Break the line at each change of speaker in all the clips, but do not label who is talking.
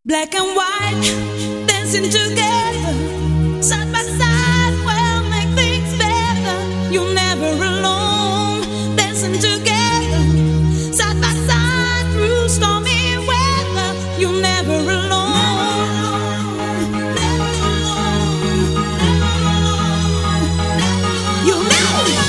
Black and white, dancing together, side by side, will make things better. You're never alone, dancing together, side by side, through stormy weather. You're never alone. Never alone, never alone. You're never alone.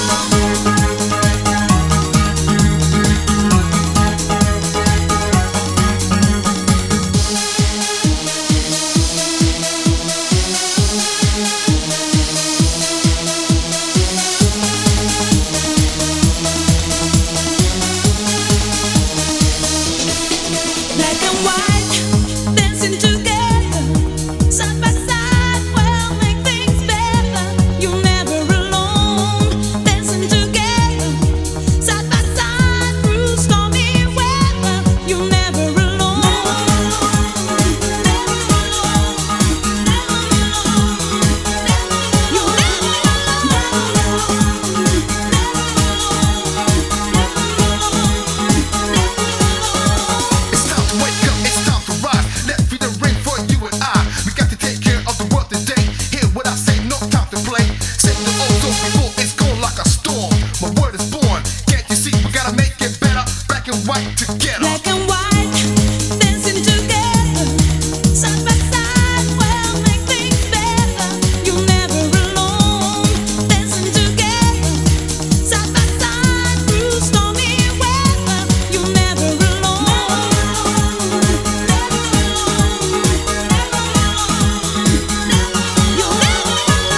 White together. Black and white, dancing together, side by side, will make things better. You're never alone, dancing together, side by side, through stormy weather. You're never alone, never alone, never alone, you're never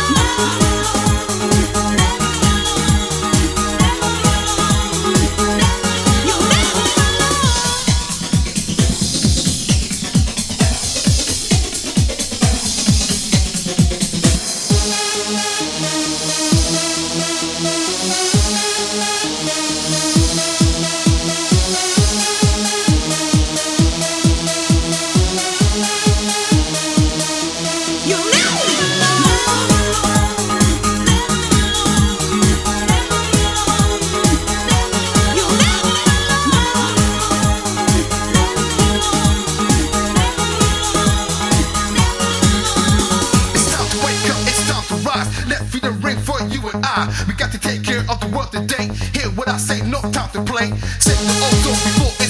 alone, never we got to take care of the world today. Hear what I say, no time to play. Set the old door before